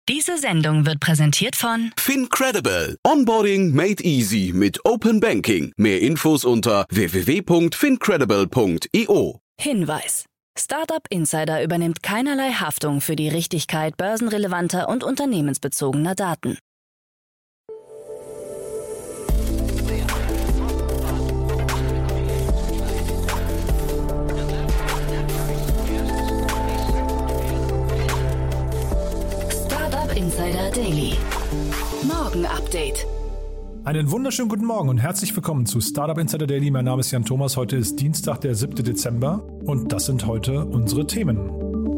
Diese Sendung wird präsentiert von FinCredible. Onboarding made easy mit Open Banking. Mehr Infos unter www.fincredible.io. Hinweis. Startup Insider übernimmt keinerlei Haftung für die Richtigkeit börsenrelevanter und unternehmensbezogener Daten. Startup Insider Daily. Morgen Update. Einen wunderschönen guten Morgen und herzlich willkommen zu Startup Insider Daily. Mein Name ist Jan Thomas. Heute ist Dienstag, der 7. Dezember und das sind heute unsere Themen.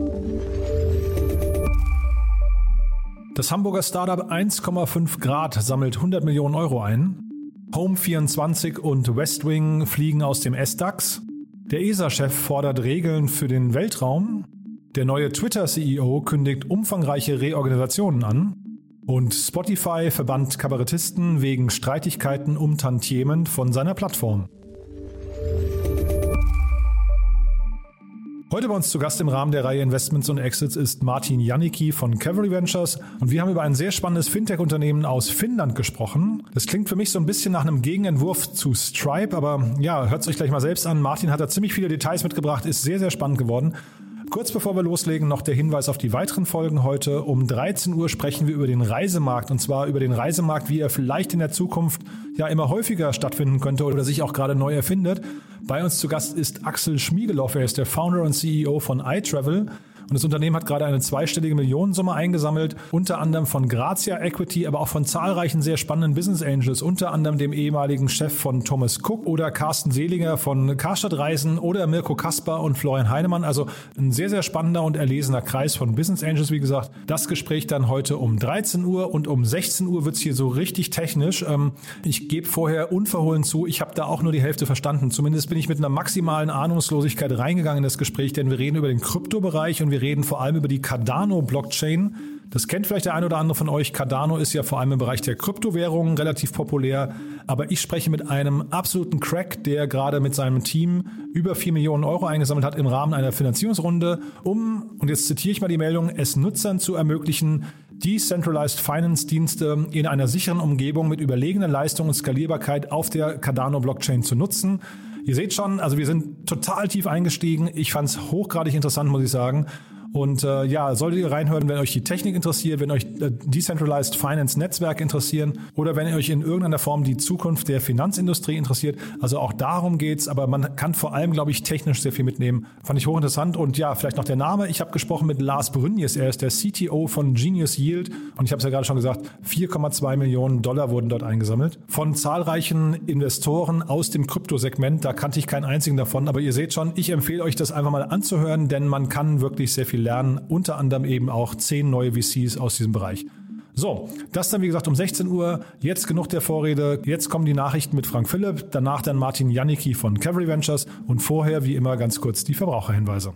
Das Hamburger Startup 1,5 Grad sammelt 100 Millionen Euro ein. Home24 und Westwing fliegen aus dem S-DAX. Der ESA-Chef fordert Regeln für den Weltraum. Der neue Twitter-CEO kündigt umfangreiche Reorganisationen an. Und Spotify verbannt Kabarettisten wegen Streitigkeiten um Tantiemen von seiner Plattform. Heute bei uns zu Gast im Rahmen der Reihe Investments und Exits ist Martin Janicki von Cavalry Ventures und wir haben über ein sehr spannendes Fintech-Unternehmen aus Finnland gesprochen. Das klingt für mich so ein bisschen nach einem Gegenentwurf zu Stripe, aber ja, hört es euch gleich mal selbst an. Martin hat da ziemlich viele Details mitgebracht, ist sehr, sehr spannend geworden. Kurz bevor wir loslegen, noch der Hinweis auf die weiteren Folgen heute. Um 13 Uhr sprechen wir über den Reisemarkt und zwar über den Reisemarkt, wie er vielleicht in der Zukunft ja immer häufiger stattfinden könnte oder sich auch gerade neu erfindet. Bei uns zu Gast ist Axel Schmiegeloff, er ist der Founder und CEO von iTravel. Und das Unternehmen hat gerade eine zweistellige Millionensumme eingesammelt, unter anderem von Grazia Equity, aber auch von zahlreichen sehr spannenden Business Angels, unter anderem dem ehemaligen Chef von Thomas Cook oder Carsten Seliger von Karstadt Reisen oder Mirko Kasper und Florian Heinemann. Also ein sehr, sehr spannender und erlesener Kreis von Business Angels, wie gesagt. Das Gespräch dann heute um 13 Uhr und um 16 Uhr wird's hier so richtig technisch. Ich gebe vorher unverhohlen zu, ich habe da auch nur die Hälfte verstanden. Zumindest bin ich mit einer maximalen Ahnungslosigkeit reingegangen in das Gespräch, denn wir reden über den Kryptobereich und wir reden vor allem über die Cardano-Blockchain. Das kennt vielleicht der ein oder andere von euch. Cardano ist ja vor allem im Bereich der Kryptowährungen relativ populär. Aber ich spreche mit einem absoluten Crack, der gerade mit seinem Team über 4 Millionen Euro eingesammelt hat im Rahmen einer Finanzierungsrunde, und jetzt zitiere ich mal die Meldung, es Nutzern zu ermöglichen, Decentralized Finance Dienste in einer sicheren Umgebung mit überlegener Leistung und Skalierbarkeit auf der Cardano-Blockchain zu nutzen. Ihr seht schon, also wir sind total tief eingestiegen. Ich fand es hochgradig interessant, muss ich sagen. Und solltet ihr reinhören, wenn euch die Technik interessiert, wenn euch Decentralized Finance Netzwerke interessieren oder wenn euch in irgendeiner Form die Zukunft der Finanzindustrie interessiert. Also auch darum geht's, aber man kann vor allem, glaube ich, technisch sehr viel mitnehmen. Fand ich hochinteressant. Und ja, vielleicht noch der Name. Ich habe gesprochen mit Lars Brünjes. Er ist der CTO von Genius Yield. Und ich habe es ja gerade schon gesagt, 4,2 Millionen Dollar wurden dort eingesammelt. Von zahlreichen Investoren aus dem Kryptosegment. Da kannte ich keinen einzigen davon. Aber ihr seht schon, ich empfehle euch das einfach mal anzuhören, denn man kann wirklich sehr viel lernen, unter anderem eben auch 10 neue VCs aus diesem Bereich. So, das dann wie gesagt um 16 Uhr. Jetzt genug der Vorrede. Jetzt kommen die Nachrichten mit Frank Philipp, danach dann Martin Janicki von Cavalry Ventures und vorher wie immer ganz kurz die Verbraucherhinweise.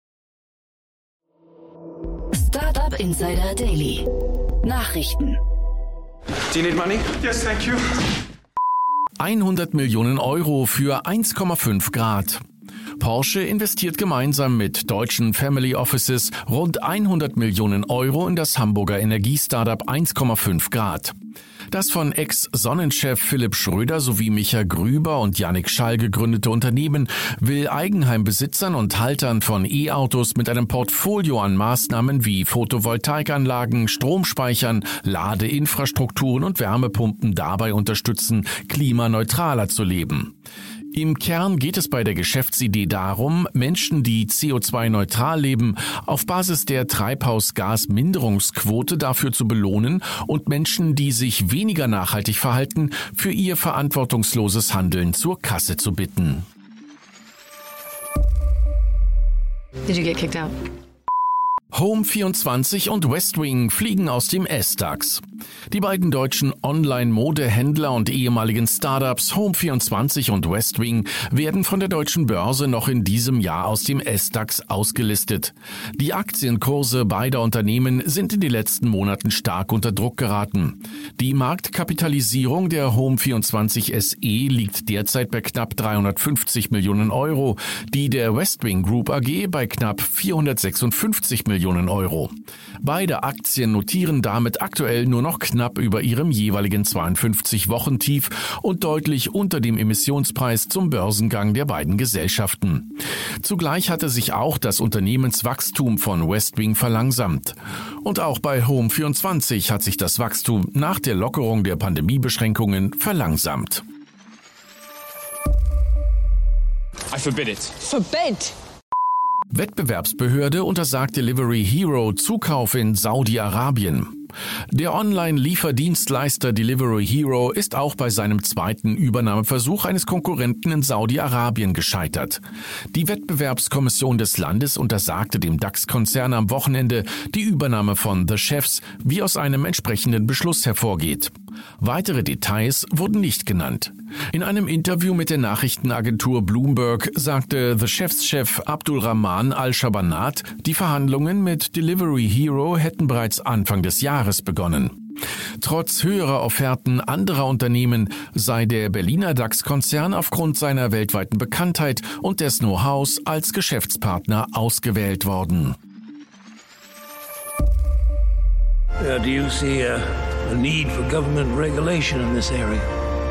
Startup Insider Daily. Nachrichten. Do you need money? Yes, thank you. 100 Millionen Euro für 1,5 Grad. Porsche investiert gemeinsam mit deutschen Family Offices rund 100 Millionen Euro in das Hamburger Energiestartup 1,5 Grad. Das von Ex-Sonnenchef Philipp Schröder sowie Micha Grüber und Yannick Schall gegründete Unternehmen will Eigenheimbesitzern und Haltern von E-Autos mit einem Portfolio an Maßnahmen wie Photovoltaikanlagen, Stromspeichern, Ladeinfrastrukturen und Wärmepumpen dabei unterstützen, klimaneutraler zu leben. Im Kern geht es bei der Geschäftsidee darum, Menschen, die CO2-neutral leben, auf Basis der Treibhausgasminderungsquote dafür zu belohnen und Menschen, die sich weniger nachhaltig verhalten, für ihr verantwortungsloses Handeln zur Kasse zu bitten. Did you get kicked out? Home24 und Westwing fliegen aus dem S-DAX. Die beiden deutschen Online-Modehändler und ehemaligen Startups Home24 und Westwing werden von der deutschen Börse noch in diesem Jahr aus dem SDAX ausgelistet. Die Aktienkurse beider Unternehmen sind in den letzten Monaten stark unter Druck geraten. Die Marktkapitalisierung der Home24 SE liegt derzeit bei knapp 350 Millionen Euro, die der Westwing Group AG bei knapp 456 Millionen Euro. Beide Aktien notieren damit aktuell nur noch knapp über ihrem jeweiligen 52-Wochen-Tief und deutlich unter dem Emissionspreis zum Börsengang der beiden Gesellschaften. Zugleich hatte sich auch das Unternehmenswachstum von Westwing verlangsamt. Und auch bei Home24 hat sich das Wachstum nach der Lockerung der Pandemiebeschränkungen verlangsamt. I forbid it. Forbid? Wettbewerbsbehörde untersagt Delivery Hero Zukauf in Saudi-Arabien. Der Online-Lieferdienstleister Delivery Hero ist auch bei seinem zweiten Übernahmeversuch eines Konkurrenten in Saudi-Arabien gescheitert. Die Wettbewerbskommission des Landes untersagte dem DAX-Konzern am Wochenende die Übernahme von The Chefs, wie aus einem entsprechenden Beschluss hervorgeht. Weitere Details wurden nicht genannt. In einem Interview mit der Nachrichtenagentur Bloomberg sagte The Chefs-Chef Abdulrahman Al-Shabanat, die Verhandlungen mit Delivery Hero hätten bereits Anfang des Jahres begonnen. Trotz höherer Offerten anderer Unternehmen sei der Berliner DAX-Konzern aufgrund seiner weltweiten Bekanntheit und des Know-hows als Geschäftspartner ausgewählt worden. Do you see a need for government regulation in this area?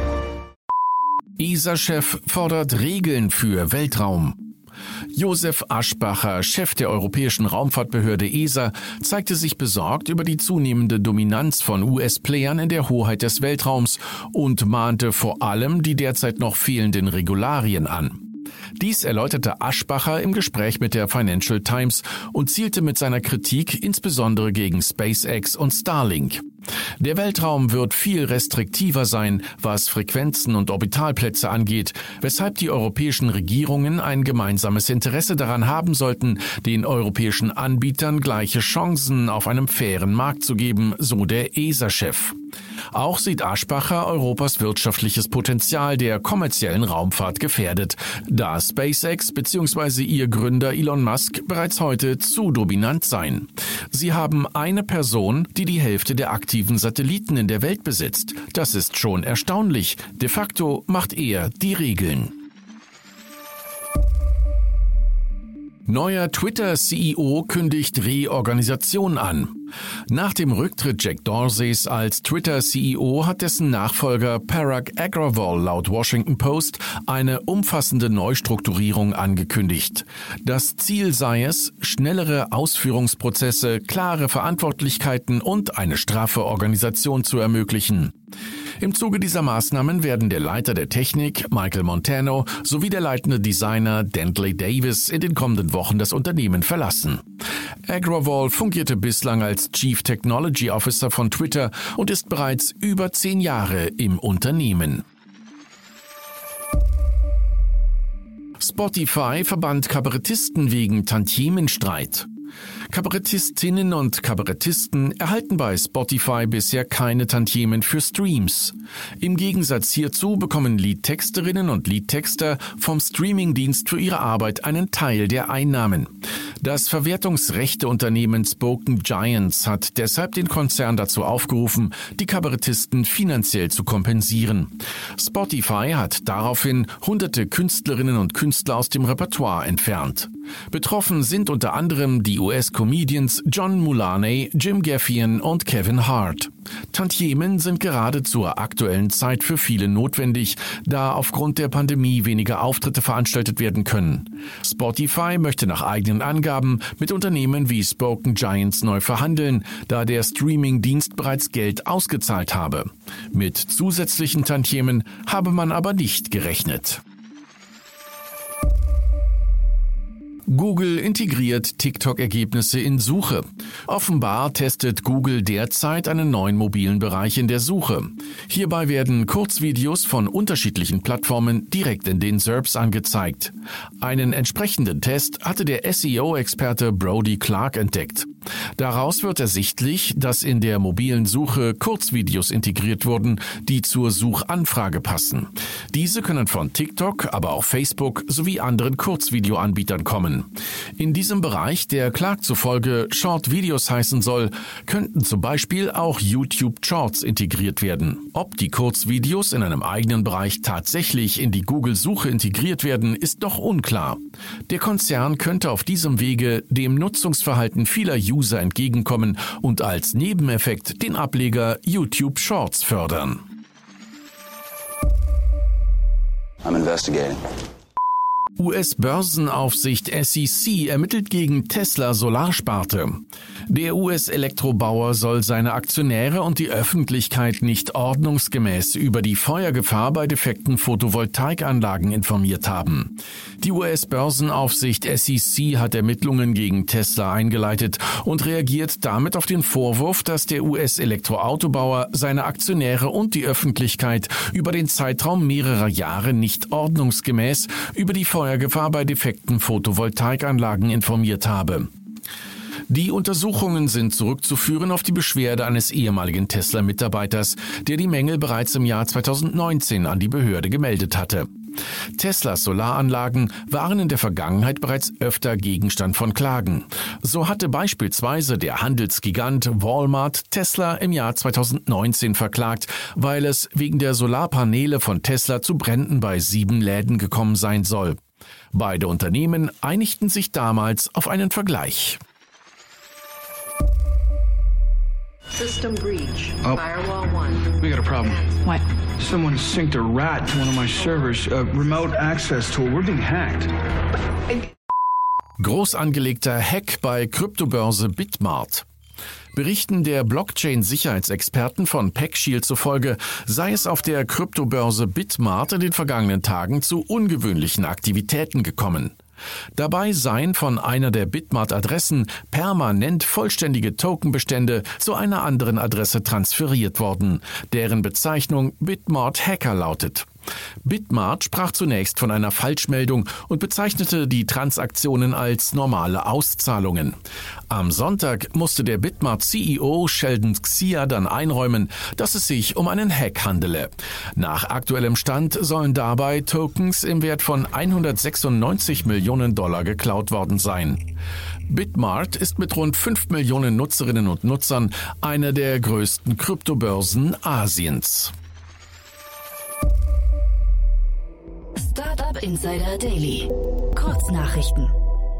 ESA-Chef fordert Regeln für Weltraum. Josef Aschbacher, Chef der Europäischen Raumfahrtbehörde ESA, zeigte sich besorgt über die zunehmende Dominanz von US-Playern in der Hoheit des Weltraums und mahnte vor allem die derzeit noch fehlenden Regularien an. Dies erläuterte Aschbacher im Gespräch mit der Financial Times und zielte mit seiner Kritik insbesondere gegen SpaceX und Starlink. Der Weltraum wird viel restriktiver sein, was Frequenzen und Orbitalplätze angeht, weshalb die europäischen Regierungen ein gemeinsames Interesse daran haben sollten, den europäischen Anbietern gleiche Chancen auf einem fairen Markt zu geben, so der ESA-Chef. Auch sieht Aschbacher Europas wirtschaftliches Potenzial der kommerziellen Raumfahrt gefährdet, da SpaceX bzw. ihr Gründer Elon Musk bereits heute zu dominant seien. Sie haben eine Person, die die Hälfte der aktiven Satelliten in der Welt besitzt. Das ist schon erstaunlich. De facto macht er die Regeln. Neuer Twitter-CEO kündigt Reorganisation an. Nach dem Rücktritt Jack Dorseys als Twitter-CEO hat dessen Nachfolger Parag Agrawal laut Washington Post eine umfassende Neustrukturierung angekündigt. Das Ziel sei es, schnellere Ausführungsprozesse, klare Verantwortlichkeiten und eine straffe Organisation zu ermöglichen. Im Zuge dieser Maßnahmen werden der Leiter der Technik, Michael Montano, sowie der leitende Designer Dentley Davis in den kommenden Wochen das Unternehmen verlassen. Agrawal fungierte bislang als Chief Technology Officer von Twitter und ist bereits über 10 Jahre im Unternehmen. Spotify verbannt Kabarettisten wegen Tantiemenstreit. Kabarettistinnen und Kabarettisten erhalten bei Spotify bisher keine Tantiemen für Streams. Im Gegensatz hierzu bekommen Liedtexterinnen und Liedtexter vom Streamingdienst für ihre Arbeit einen Teil der Einnahmen. Das Verwertungsrechteunternehmen Spoken Giants hat deshalb den Konzern dazu aufgerufen, die Kabarettisten finanziell zu kompensieren. Spotify hat daraufhin hunderte Künstlerinnen und Künstler aus dem Repertoire entfernt. Betroffen sind unter anderem die US-Comedians John Mulaney, Jim Gaffigan und Kevin Hart. Tantiemen sind gerade zur aktuellen Zeit für viele notwendig, da aufgrund der Pandemie weniger Auftritte veranstaltet werden können. Spotify möchte nach eigenen Angaben mit Unternehmen wie Spoken Giants neu verhandeln, da der Streaming-Dienst bereits Geld ausgezahlt habe. Mit zusätzlichen Tantiemen habe man aber nicht gerechnet. Google integriert TikTok-Ergebnisse in Suche. Offenbar testet Google derzeit einen neuen mobilen Bereich in der Suche. Hierbei werden Kurzvideos von unterschiedlichen Plattformen direkt in den SERPs angezeigt. Einen entsprechenden Test hatte der SEO-Experte Brody Clark entdeckt. Daraus wird ersichtlich, dass in der mobilen Suche Kurzvideos integriert wurden, die zur Suchanfrage passen. Diese können von TikTok, aber auch Facebook sowie anderen Kurzvideoanbietern kommen. In diesem Bereich, der Clark zufolge Short Videos heißen soll, könnten zum Beispiel auch YouTube Shorts integriert werden. Ob die Kurzvideos in einem eigenen Bereich tatsächlich in die Google-Suche integriert werden, ist noch unklar. Der Konzern könnte auf diesem Wege dem Nutzungsverhalten vieler User entgegenkommen und als Nebeneffekt den Ableger YouTube Shorts fördern. I'm investigating. US-Börsenaufsicht SEC ermittelt gegen Tesla Solarsparte. Der US-Elektrobauer soll seine Aktionäre und die Öffentlichkeit nicht ordnungsgemäß über die Feuergefahr bei defekten Photovoltaikanlagen informiert haben. Die US-Börsenaufsicht SEC hat Ermittlungen gegen Tesla eingeleitet und reagiert damit auf den Vorwurf, dass der US-Elektroautobauer seine Aktionäre und die Öffentlichkeit über den Zeitraum mehrerer Jahre nicht ordnungsgemäß über die Feuergefahr bei defekten Photovoltaikanlagen informiert habe. Die Untersuchungen sind zurückzuführen auf die Beschwerde eines ehemaligen Tesla-Mitarbeiters, der die Mängel bereits im Jahr 2019 an die Behörde gemeldet hatte. Teslas Solaranlagen waren in der Vergangenheit bereits öfter Gegenstand von Klagen. So hatte beispielsweise der Handelsgigant Walmart Tesla im Jahr 2019 verklagt, weil es wegen der Solarpaneele von Tesla zu Bränden bei 7 Läden gekommen sein soll. Beide Unternehmen einigten sich damals auf einen Vergleich. System breach. Oh. Firewall 1. We got a problem. What? Someone synced a rat to one of my servers. A remote access tool. We're being hacked. Groß angelegter Hack bei Kryptobörse Bitmart. Berichten der Blockchain-Sicherheitsexperten von PackShield zufolge sei es auf der Kryptobörse Bitmart in den vergangenen Tagen zu ungewöhnlichen Aktivitäten gekommen. Dabei seien von einer der Bitmart-Adressen permanent vollständige Tokenbestände zu einer anderen Adresse transferiert worden, deren Bezeichnung Bitmart Hacker lautet. Bitmart sprach zunächst von einer Falschmeldung und bezeichnete die Transaktionen als normale Auszahlungen. Am Sonntag musste der Bitmart-CEO Sheldon Xia dann einräumen, dass es sich um einen Hack handele. Nach aktuellem Stand sollen dabei Tokens im Wert von $196 Millionen geklaut worden sein. Bitmart ist mit rund 5 Millionen Nutzerinnen und Nutzern eine der größten Kryptobörsen Asiens. Startup Insider Daily. Kurznachrichten.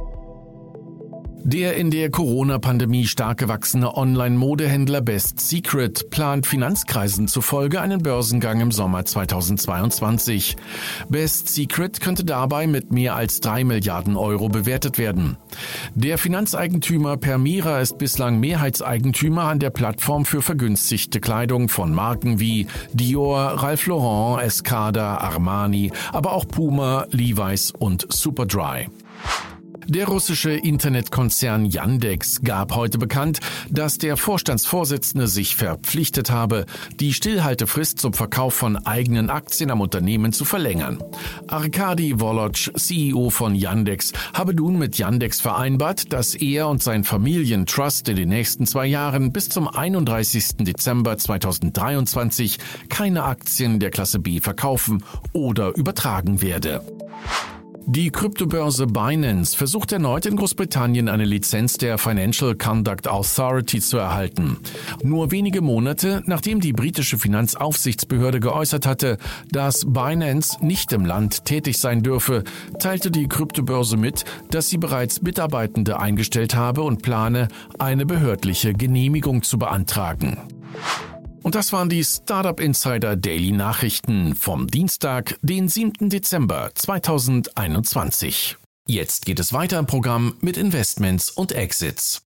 Der in der Corona-Pandemie stark gewachsene Online-Modehändler Best Secret plant Finanzkreisen zufolge einen Börsengang im Sommer 2022. Best Secret könnte dabei mit mehr als 3 Milliarden Euro bewertet werden. Der Finanzeigentümer Permira ist bislang Mehrheitseigentümer an der Plattform für vergünstigte Kleidung von Marken wie Dior, Ralph Lauren, Escada, Armani, aber auch Puma, Levi's und Superdry. Der russische Internetkonzern Yandex gab heute bekannt, dass der Vorstandsvorsitzende sich verpflichtet habe, die Stillhaltefrist zum Verkauf von eigenen Aktien am Unternehmen zu verlängern. Arkady Volodch, CEO von Yandex, habe nun mit Yandex vereinbart, dass er und sein Familientrust in den nächsten 2 Jahren bis zum 31. Dezember 2023 keine Aktien der Klasse B verkaufen oder übertragen werde. Die Kryptobörse Binance versucht erneut in Großbritannien eine Lizenz der Financial Conduct Authority zu erhalten. Nur wenige Monate, nachdem die britische Finanzaufsichtsbehörde geäußert hatte, dass Binance nicht im Land tätig sein dürfe, teilte die Kryptobörse mit, dass sie bereits Mitarbeitende eingestellt habe und plane, eine behördliche Genehmigung zu beantragen. Und das waren die Startup Insider Daily Nachrichten vom Dienstag, den 7. Dezember 2021. Jetzt geht es weiter im Programm mit Investments und Exits.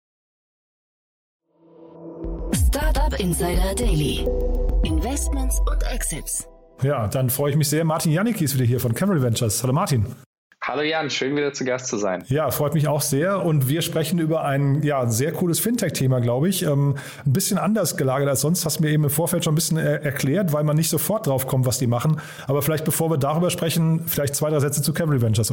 Startup Insider Daily. Investments und Exits. Ja, dann freue ich mich sehr. Martin Janicki ist wieder hier von Cavalry Ventures. Hallo Martin. Hallo Jan, schön wieder zu Gast zu sein. Ja, freut mich auch sehr und wir sprechen über ein sehr cooles Fintech-Thema, glaube ich. Ein bisschen anders gelagert als sonst, hast du mir eben im Vorfeld schon ein bisschen erklärt, weil man nicht sofort drauf kommt, was die machen. Aber vielleicht bevor wir darüber sprechen, vielleicht 2, 3 Sätze zu Cavalry Ventures, oder?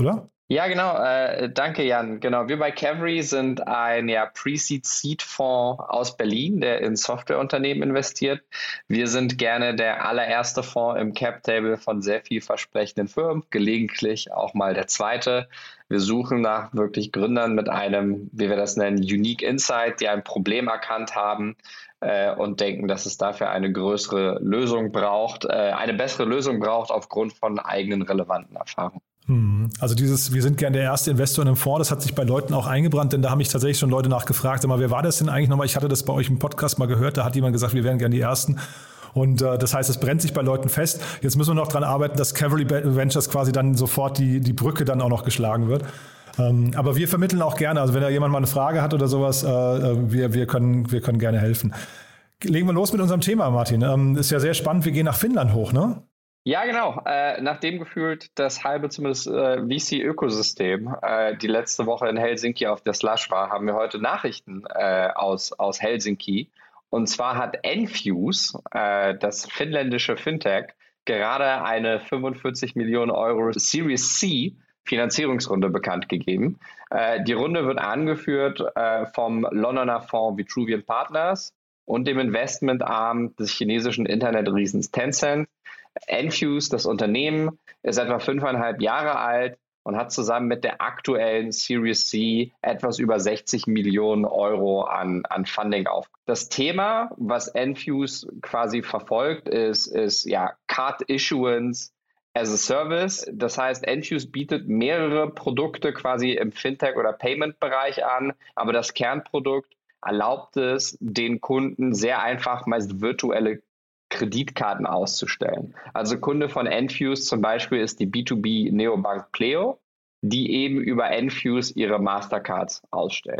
Ja, genau. Danke, Jan. Genau. Wir bei Cavalry sind ein Pre-Seed-Seed-Fonds aus Berlin, der in Softwareunternehmen investiert. Wir sind gerne der allererste Fonds im Cap-Table von sehr vielversprechenden Firmen, gelegentlich auch mal der zweite. Wir suchen nach wirklich Gründern mit einem, wie wir das nennen, Unique Insight, die ein Problem erkannt haben und denken, dass es dafür eine größere Lösung braucht, eine bessere Lösung braucht aufgrund von eigenen relevanten Erfahrungen. Also wir sind gern der erste Investor in einem Fonds, das hat sich bei Leuten auch eingebrannt, denn da haben mich tatsächlich schon Leute nachgefragt, aber wer war das denn eigentlich nochmal? Ich hatte das bei euch im Podcast mal gehört, da hat jemand gesagt, wir wären gern die Ersten. Und das heißt, es brennt sich bei Leuten fest. Jetzt müssen wir noch dran arbeiten, dass Cavalry Ventures quasi dann sofort die Brücke dann auch noch geschlagen wird. Aber wir vermitteln auch gerne, also wenn da jemand mal eine Frage hat oder sowas, wir können gerne helfen. Legen wir los mit unserem Thema, Martin. Ist ja sehr spannend, wir gehen nach Finnland hoch, ne? Ja, genau. Nachdem gefühlt das halbe zumindest VC-Ökosystem die letzte Woche in Helsinki auf der Slush war, haben wir heute Nachrichten aus Helsinki. Und zwar hat Enfuse, das finnländische Fintech, gerade eine 45 Millionen Euro Series C Finanzierungsrunde bekannt gegeben. Die Runde wird angeführt vom Londoner Fonds Vitruvian Partners und dem Investmentarm des chinesischen Internetriesens Tencent. Enfuse, das Unternehmen, ist etwa 5,5 Jahre alt und hat zusammen mit der aktuellen Series C etwas über 60 Millionen Euro an Funding auf. Das Thema, was Enfuse quasi verfolgt, ist Card Issuance as a Service. Das heißt, Enfuse bietet mehrere Produkte quasi im Fintech- oder Payment-Bereich an, aber das Kernprodukt erlaubt es, den Kunden sehr einfach meist virtuelle Kreditkarten auszustellen. Also Kunde von Enfuse zum Beispiel ist die B2B-Neobank Pleo, die eben über Enfuse ihre Mastercards ausstellt.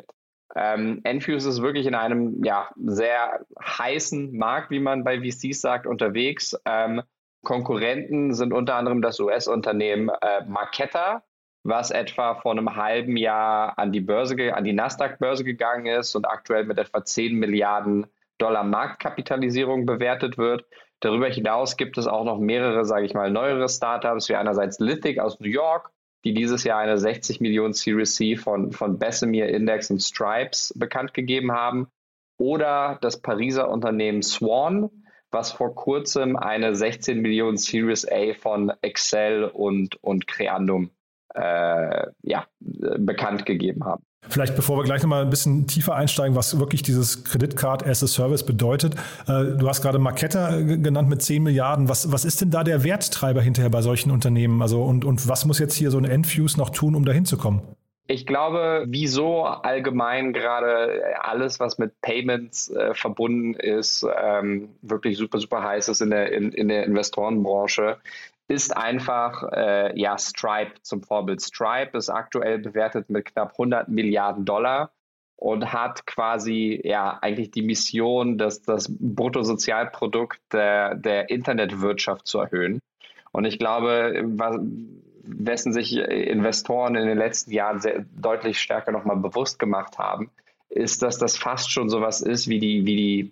Enfuse ist wirklich in einem sehr heißen Markt, wie man bei VCs sagt, unterwegs. Konkurrenten sind unter anderem das US-Unternehmen Marqeta, was etwa vor einem halben Jahr an die Nasdaq-Börse gegangen ist und aktuell mit etwa 10 Milliarden Dollar Marktkapitalisierung bewertet wird. Darüber hinaus gibt es auch noch mehrere, neuere Startups, wie einerseits Lithic aus New York, die dieses Jahr eine 60 Millionen Series C von Bessemer Index und Stripes bekannt gegeben haben. Oder das Pariser Unternehmen Swan, was vor kurzem eine 16 Millionen Series A von Excel und Creandum bekannt gegeben haben. Vielleicht bevor wir gleich nochmal ein bisschen tiefer einsteigen, was wirklich dieses Credit-Card as a Service bedeutet. Du hast gerade Marqeta genannt mit 10 Milliarden. Was ist denn da der Werttreiber hinterher bei solchen Unternehmen? Also und was muss jetzt hier so ein Enfuse noch tun, um da hinzukommen? Ich glaube, wieso allgemein gerade alles, was mit Payments verbunden ist, wirklich super, super heiß ist in der Investorenbranche, ist einfach Stripe zum Vorbild. Stripe ist aktuell bewertet mit knapp 100 Milliarden Dollar und hat quasi eigentlich die Mission, das Bruttosozialprodukt der Internetwirtschaft zu erhöhen. Und ich glaube, wessen sich Investoren in den letzten Jahren sehr deutlich stärker nochmal bewusst gemacht haben, ist, dass das fast schon sowas ist wie die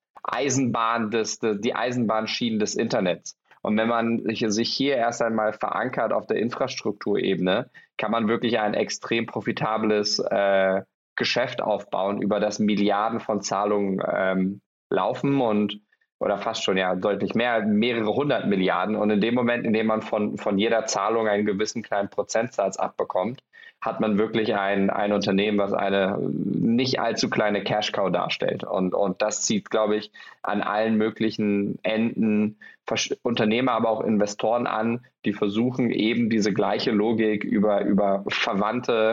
Eisenbahnschienen des Internets. Und wenn man sich hier erst einmal verankert auf der Infrastrukturebene, kann man wirklich ein extrem profitables Geschäft aufbauen, über das Milliarden von Zahlungen laufen oder fast schon deutlich mehr, mehrere 100 Milliarden. Und in dem Moment, in dem man von jeder Zahlung einen gewissen kleinen Prozentsatz abbekommt, hat man wirklich ein Unternehmen, was eine nicht allzu kleine Cash-Cow darstellt. Und das zieht, glaube ich, an allen möglichen Enden Unternehmer, aber auch Investoren an, die versuchen eben diese gleiche Logik über verwandte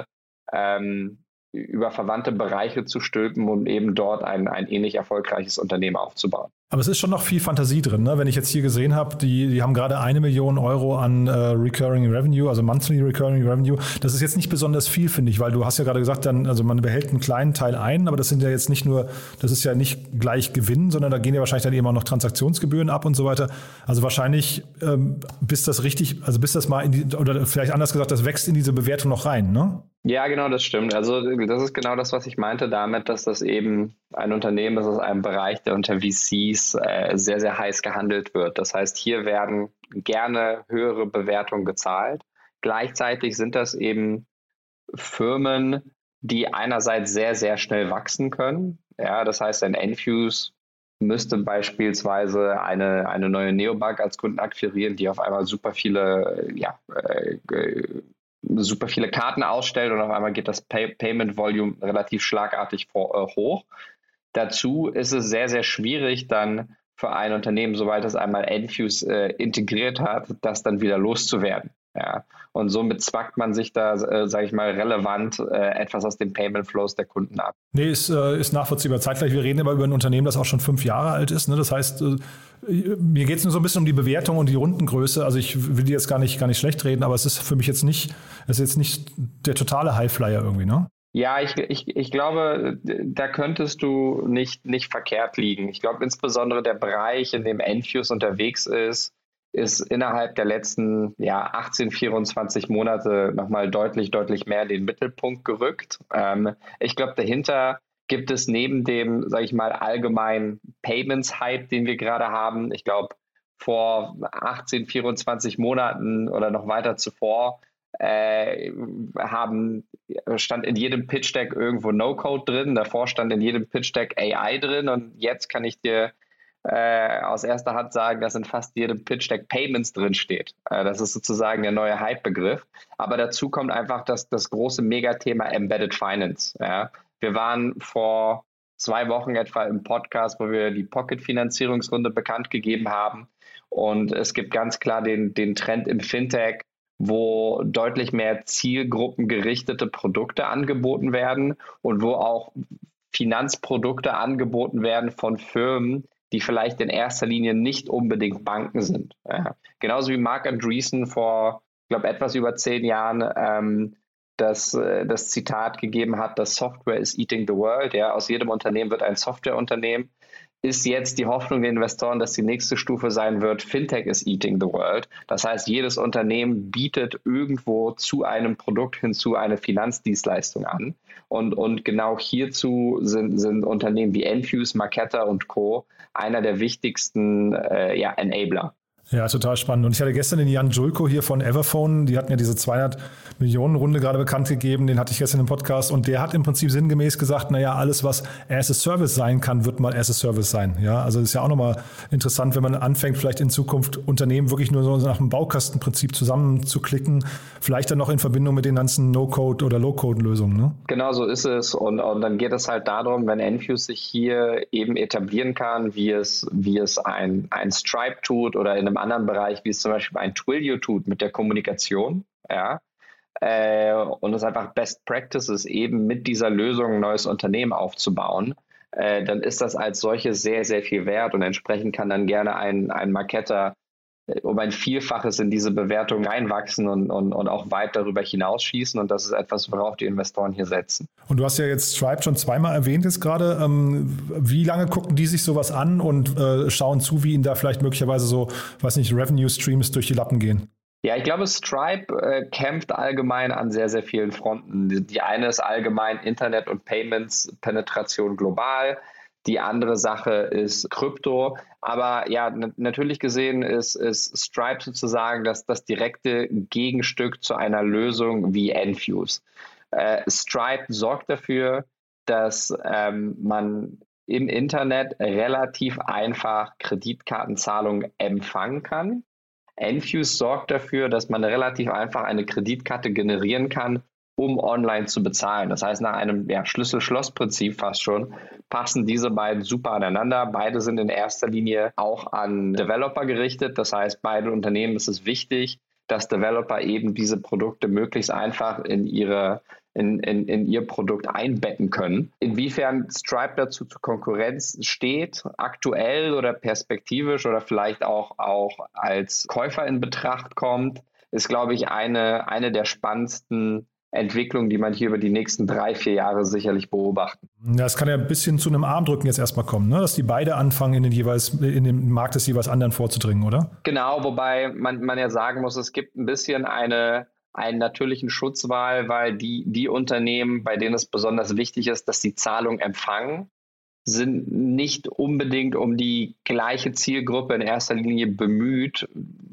Bereiche zu stülpen, um eben dort ein ähnlich erfolgreiches Unternehmen aufzubauen. Aber es ist schon noch viel Fantasie drin, ne? Wenn ich jetzt hier gesehen habe, die haben gerade 1 Million Euro an Recurring Revenue, also Monthly Recurring Revenue. Das ist jetzt nicht besonders viel, finde ich, weil du hast ja gerade gesagt, also man behält einen kleinen Teil ein, aber das sind ja jetzt nicht nur, das ist ja nicht gleich Gewinn, sondern da gehen ja wahrscheinlich dann eben auch noch Transaktionsgebühren ab und so weiter. Also wahrscheinlich, bis das mal oder vielleicht anders gesagt, das wächst in diese Bewertung noch rein, ne? Ja, genau, das stimmt. Also das ist genau das, was ich meinte damit, dass das eben ein Unternehmen ist aus einem Bereich, der unter VCs sehr, sehr heiß gehandelt wird. Das heißt, hier werden gerne höhere Bewertungen gezahlt. Gleichzeitig sind das eben Firmen, die einerseits sehr, sehr schnell wachsen können. Ja, das heißt, ein Enfuse müsste beispielsweise eine neue Neobank als Kunden akquirieren, die auf einmal super viele Karten ausstellt und auf einmal geht das Payment Volume relativ schlagartig hoch. Dazu ist es sehr, sehr schwierig dann für ein Unternehmen, sobald es einmal Enfuse integriert hat, das dann wieder loszuwerden. Ja. Und somit zwackt man sich da, sage ich mal, relevant etwas aus den Payment Flows der Kunden ab. Nee, ist nachvollziehbar. Zeitgleich, wir reden immer über ein Unternehmen, das auch schon 5 Jahre alt ist. Ne? Das heißt, mir geht es nur so ein bisschen um die Bewertung und die Rundengröße. Also ich will die jetzt gar nicht schlecht reden, aber es ist für mich jetzt nicht der totale Highflyer irgendwie, ne? Ja, ich glaube, da könntest du nicht verkehrt liegen. Ich glaube, insbesondere der Bereich, in dem Enfuse unterwegs ist innerhalb der letzten 18, 24 Monate nochmal deutlich mehr in den Mittelpunkt gerückt. Ich glaube, dahinter gibt es neben dem, sage ich mal, allgemeinen Payments-Hype, den wir gerade haben, ich glaube, vor 18, 24 Monaten oder noch weiter zuvor stand in jedem Pitch-Deck irgendwo No-Code drin, davor stand in jedem Pitch-Deck AI drin und jetzt kann ich dir aus erster Hand sagen, dass in fast jedem Pitch-Deck Payments drin steht. Das ist sozusagen der neue Hype-Begriff. Aber dazu kommt einfach das große Megathema Embedded Finance. Ja. Wir waren vor 2 Wochen etwa im Podcast, wo wir die Pocket-Finanzierungsrunde bekannt gegeben haben. Und es gibt ganz klar den Trend im Fintech, wo deutlich mehr zielgruppengerichtete Produkte angeboten werden und wo auch Finanzprodukte angeboten werden von Firmen, die vielleicht in erster Linie nicht unbedingt Banken sind. Ja. Genauso wie Marc Andreessen vor, ich glaube, etwas über 10 Jahren das Zitat gegeben hat, dass Software is eating the world. Ja. Aus jedem Unternehmen wird ein Softwareunternehmen. Ist jetzt die Hoffnung der Investoren, dass die nächste Stufe sein wird, Fintech is eating the world. Das heißt, jedes Unternehmen bietet irgendwo zu einem Produkt hinzu eine Finanzdienstleistung an. Und genau hierzu sind Unternehmen wie Enfuse, Marqeta und Co. einer der wichtigsten Enabler. Ja, total spannend. Und ich hatte gestern den Jan Julko hier von Everphone, die hatten ja diese 200 Millionen Runde gerade bekannt gegeben, den hatte ich gestern im Podcast und der hat im Prinzip sinngemäß gesagt, alles, was as a Service sein kann, wird mal as a Service sein. Ja, also das ist ja auch nochmal interessant, wenn man anfängt, vielleicht in Zukunft Unternehmen wirklich nur so nach dem Baukastenprinzip zusammenzuklicken, vielleicht dann noch in Verbindung mit den ganzen No-Code- oder Low-Code-Lösungen. Ne? Genau so ist es und dann geht es halt darum, wenn Enfuse sich hier eben etablieren kann, wie es ein Stripe tut oder in einem anderen Bereich, wie es zum Beispiel ein Twilio tut mit der Kommunikation, ja, und es einfach Best Practices eben mit dieser Lösung ein neues Unternehmen aufzubauen, dann ist das als solches sehr, sehr viel wert und entsprechend kann dann gerne ein Marqeta um ein Vielfaches in diese Bewertung reinwachsen und auch weit darüber hinausschießen und das ist etwas, worauf die Investoren hier setzen. Und du hast ja jetzt Stripe schon 2-mal erwähnt jetzt gerade. Wie lange gucken die sich sowas an und schauen zu, wie ihnen da vielleicht möglicherweise so, Revenue-Streams durch die Lappen gehen? Ja, ich glaube, Stripe kämpft allgemein an sehr, sehr vielen Fronten. Die eine ist allgemein Internet- und Payments-Penetration global. Die andere Sache ist Krypto. Aber ja, natürlich gesehen ist Stripe sozusagen das direkte Gegenstück zu einer Lösung wie Enfuse. Stripe sorgt dafür, dass man im Internet relativ einfach Kreditkartenzahlungen empfangen kann. Enfuse sorgt dafür, dass man relativ einfach eine Kreditkarte generieren kann, um online zu bezahlen. Das heißt, nach einem Schlüssel-Schloss-Prinzip fast schon, passen diese beiden super aneinander. Beide sind in erster Linie auch an Developer gerichtet. Das heißt, beiden Unternehmen ist es wichtig, dass Developer eben diese Produkte möglichst einfach in ihr Produkt einbetten können. Inwiefern Stripe dazu zur Konkurrenz steht, aktuell oder perspektivisch oder vielleicht auch als Käufer in Betracht kommt, ist, glaube ich, eine der spannendsten Entwicklung, die man hier über die nächsten 3-4 Jahre sicherlich beobachten. Ja, es kann ja ein bisschen zu einem Armdrücken jetzt erstmal kommen, ne? Dass die beide anfangen, in den Markt des jeweils anderen vorzudringen, oder? Genau, wobei man ja sagen muss, es gibt ein bisschen einen natürlichen Schutzwall, weil die Unternehmen, bei denen es besonders wichtig ist, dass die Zahlung empfangen, sind nicht unbedingt um die gleiche Zielgruppe in erster Linie bemüht,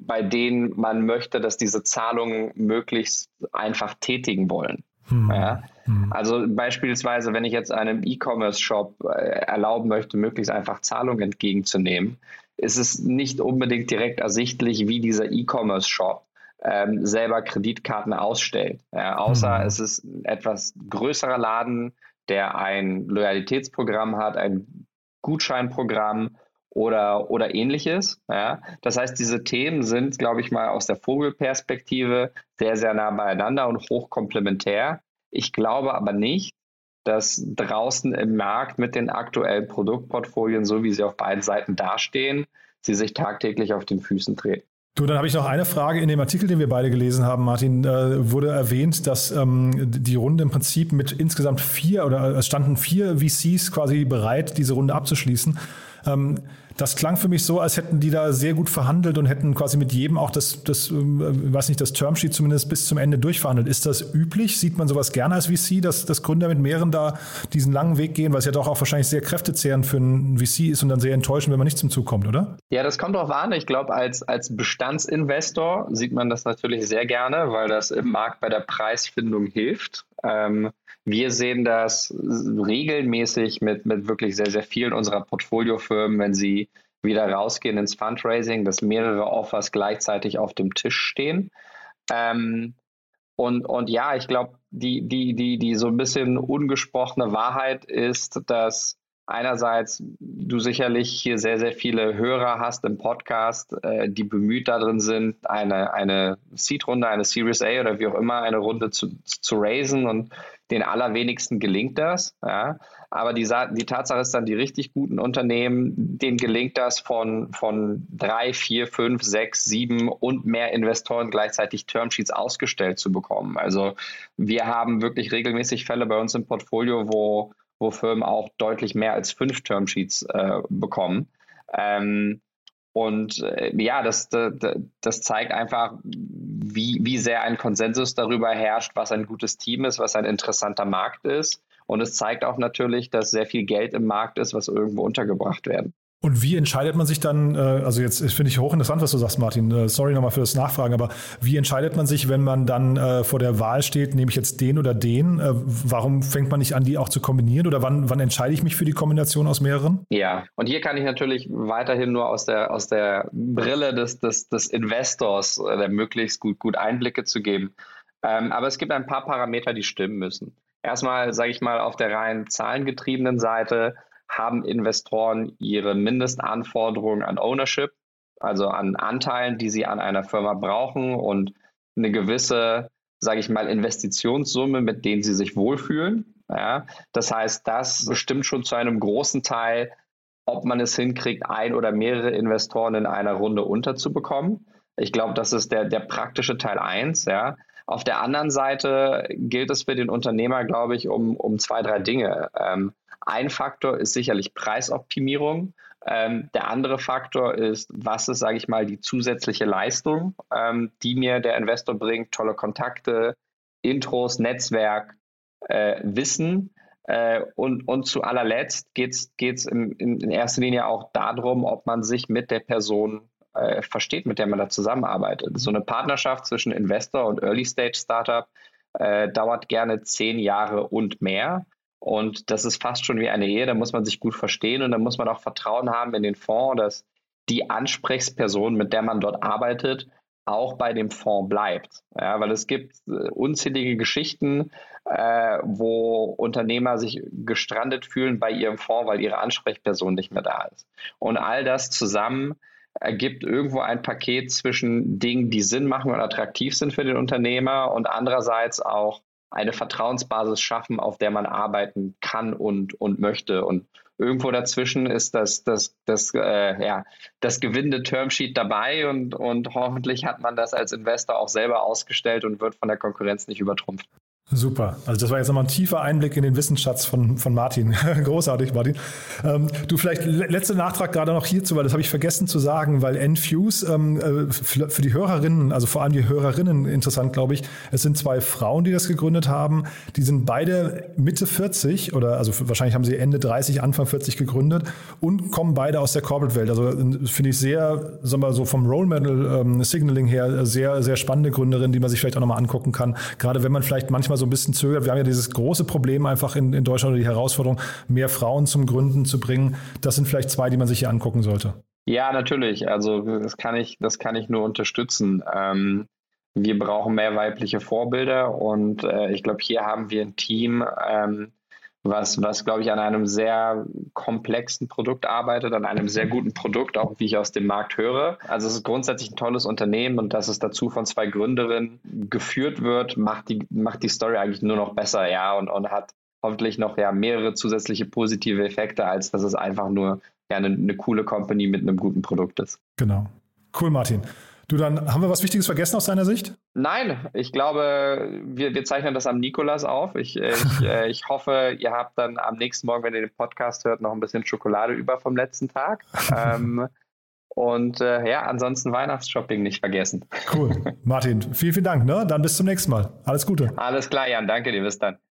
bei denen man möchte, dass diese Zahlungen möglichst einfach tätigen wollen. Ja? Also beispielsweise, wenn ich jetzt einem E-Commerce-Shop erlauben möchte, möglichst einfach Zahlungen entgegenzunehmen, ist es nicht unbedingt direkt ersichtlich, wie dieser E-Commerce-Shop selber Kreditkarten ausstellt. Ja? Außer es ist ein etwas größerer Laden, der ein Loyalitätsprogramm hat, ein Gutscheinprogramm oder ähnliches. Ja? Das heißt, diese Themen sind, glaube ich mal, aus der Vogelperspektive sehr, sehr nah beieinander und hochkomplementär. Ich glaube aber nicht, dass draußen im Markt mit den aktuellen Produktportfolien, so wie sie auf beiden Seiten dastehen, sie sich tagtäglich auf den Füßen treten. Du, dann habe ich noch eine Frage. In dem Artikel, den wir beide gelesen haben, Martin, wurde erwähnt, dass die Runde im Prinzip mit insgesamt 4 oder es standen 4 VCs quasi bereit, diese Runde abzuschließen. Das klang für mich so, als hätten die da sehr gut verhandelt und hätten quasi mit jedem auch das Termsheet zumindest bis zum Ende durchverhandelt. Ist das üblich? Sieht man sowas gerne als VC, dass Gründer mit mehreren da diesen langen Weg gehen, weil es ja doch auch wahrscheinlich sehr kräftezehrend für einen VC ist und dann sehr enttäuschend, wenn man nicht zum Zug kommt, oder? Ja, das kommt drauf an. Ich glaube, als Bestandsinvestor sieht man das natürlich sehr gerne, weil das im Markt bei der Preisfindung hilft. Wir sehen das regelmäßig mit wirklich sehr, sehr vielen unserer Portfoliofirmen, wenn sie wieder rausgehen ins Fundraising, dass mehrere Offers gleichzeitig auf dem Tisch stehen. Und ja, ich glaube, die so ein bisschen ungesprochene Wahrheit ist, dass einerseits du sicherlich hier sehr, sehr viele Hörer hast im Podcast, die bemüht darin sind, eine Seed-Runde, eine Series A oder wie auch immer, eine Runde zu raisen, und den allerwenigsten gelingt das. Ja. Aber die Tatsache ist dann, die richtig guten Unternehmen, denen gelingt das von 3, 4, 5, 6, 7 und mehr Investoren gleichzeitig Termsheets ausgestellt zu bekommen. Also wir haben wirklich regelmäßig Fälle bei uns im Portfolio, wo Firmen auch deutlich mehr als 5 Termsheets bekommen. Das zeigt einfach, wie sehr ein Konsensus darüber herrscht, was ein gutes Team ist, was ein interessanter Markt ist. Und es zeigt auch natürlich, dass sehr viel Geld im Markt ist, was irgendwo untergebracht werden. Und wie entscheidet man sich dann, also jetzt finde ich hochinteressant, was du sagst, Martin, sorry nochmal für das Nachfragen, aber wie entscheidet man sich, wenn man dann vor der Wahl steht, nehme ich jetzt den oder den? Warum fängt man nicht an, die auch zu kombinieren, oder wann entscheide ich mich für die Kombination aus mehreren? Ja, und hier kann ich natürlich weiterhin nur aus der Brille des Investors möglichst gut Einblicke zu geben. Aber es gibt ein paar Parameter, die stimmen müssen. Erstmal, sage ich mal, auf der rein zahlengetriebenen Seite haben Investoren ihre Mindestanforderungen an Ownership, also an Anteilen, die sie an einer Firma brauchen, und eine gewisse, sage ich mal, Investitionssumme, mit denen sie sich wohlfühlen. Ja, das heißt, das bestimmt schon zu einem großen Teil, ob man es hinkriegt, ein oder mehrere Investoren in einer Runde unterzubekommen. Ich glaube, das ist der praktische Teil 1. Ja. Auf der anderen Seite gilt es für den Unternehmer, glaube ich, um 2, 3 Dinge. Ein Faktor ist sicherlich Preisoptimierung. Der andere Faktor ist, was ist, sage ich mal, die zusätzliche Leistung, die mir der Investor bringt: tolle Kontakte, Intros, Netzwerk, Wissen. Und zu allerletzt geht's in erster Linie auch darum, ob man sich mit der Person versteht, mit der man da zusammenarbeitet. So eine Partnerschaft zwischen Investor und Early-Stage-Startup dauert gerne 10 Jahre und mehr. Und das ist fast schon wie eine Ehe, da muss man sich gut verstehen, und da muss man auch Vertrauen haben in den Fonds, dass die Ansprechperson, mit der man dort arbeitet, auch bei dem Fonds bleibt. Ja, weil es gibt unzählige Geschichten, wo Unternehmer sich gestrandet fühlen bei ihrem Fonds, weil ihre Ansprechperson nicht mehr da ist. Und all das zusammen ergibt irgendwo ein Paket zwischen Dingen, die Sinn machen und attraktiv sind für den Unternehmer, und andererseits auch eine Vertrauensbasis schaffen, auf der man arbeiten kann und möchte. Und irgendwo dazwischen ist das gewinnende Termsheet dabei, und hoffentlich hat man das als Investor auch selber ausgestellt und wird von der Konkurrenz nicht übertrumpft. Super. Also das war jetzt nochmal ein tiefer Einblick in den Wissensschatz von Martin. Großartig, Martin. Du, vielleicht letzter Nachtrag gerade noch hierzu, weil das habe ich vergessen zu sagen, weil Enfuse für die Hörerinnen, also vor allem die Hörerinnen interessant, glaube ich, es sind 2 Frauen, die das gegründet haben. Die sind beide Mitte 40 oder also wahrscheinlich haben sie Ende 30, Anfang 40 gegründet und kommen beide aus der Corporate-Welt. Also finde ich sehr, sagen wir so vom Role Model Signaling her sehr, sehr spannende Gründerin, die man sich vielleicht auch nochmal angucken kann. Gerade wenn man vielleicht manchmal so ein bisschen zögert. Wir haben ja dieses große Problem einfach in Deutschland oder die Herausforderung, mehr Frauen zum Gründen zu bringen. Das sind vielleicht 2, die man sich hier angucken sollte. Ja, natürlich. Also das kann ich nur unterstützen. Wir brauchen mehr weibliche Vorbilder und ich glaube, hier haben wir ein Team, was glaube ich, an einem sehr komplexen Produkt arbeitet, an einem sehr guten Produkt, auch wie ich aus dem Markt höre. Also es ist grundsätzlich ein tolles Unternehmen und dass es dazu von 2 Gründerinnen geführt wird, macht die Story eigentlich nur noch besser, ja, und hat hoffentlich noch mehrere zusätzliche positive Effekte, als dass es einfach nur eine coole Company mit einem guten Produkt ist. Genau. Cool, Martin. Du, dann haben wir was Wichtiges vergessen aus deiner Sicht? Nein, ich glaube, wir zeichnen das am Nikolas auf. Ich hoffe, ihr habt dann am nächsten Morgen, wenn ihr den Podcast hört, noch ein bisschen Schokolade über vom letzten Tag. Ansonsten Weihnachtsshopping nicht vergessen. Cool. Martin, vielen, vielen Dank. Ne? Dann bis zum nächsten Mal. Alles Gute. Alles klar, Jan. Danke dir. Bis dann.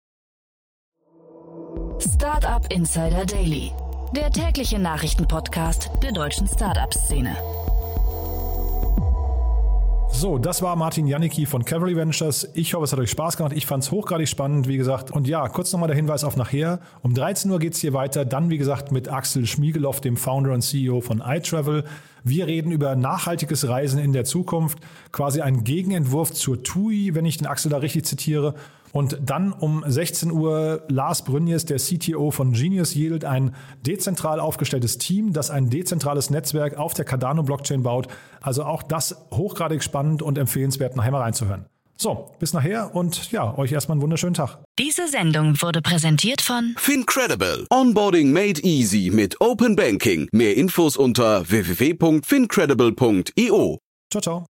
Startup Insider Daily, der tägliche Nachrichtenpodcast der deutschen Startup-Szene. So, das war Martin Janicki von Cavalry Ventures. Ich hoffe, es hat euch Spaß gemacht. Ich fand es hochgradig spannend, wie gesagt. Und ja, kurz nochmal der Hinweis auf nachher. Um 13 Uhr geht es hier weiter. Dann, wie gesagt, mit Axel Schmiegeloff, dem Founder und CEO von iTravel. Wir reden über nachhaltiges Reisen in der Zukunft. Quasi ein Gegenentwurf zur TUI, wenn ich den Axel da richtig zitiere. Und dann um 16 Uhr Lars Brünjes, der CTO von Genius Yield, ein dezentral aufgestelltes Team, das ein dezentrales Netzwerk auf der Cardano-Blockchain baut. Also auch das hochgradig spannend und empfehlenswert, nachher mal reinzuhören. So, bis nachher und ja, euch erstmal einen wunderschönen Tag. Diese Sendung wurde präsentiert von FinCredible. Onboarding made easy mit Open Banking. Mehr Infos unter www.fincredible.io. Ciao, ciao.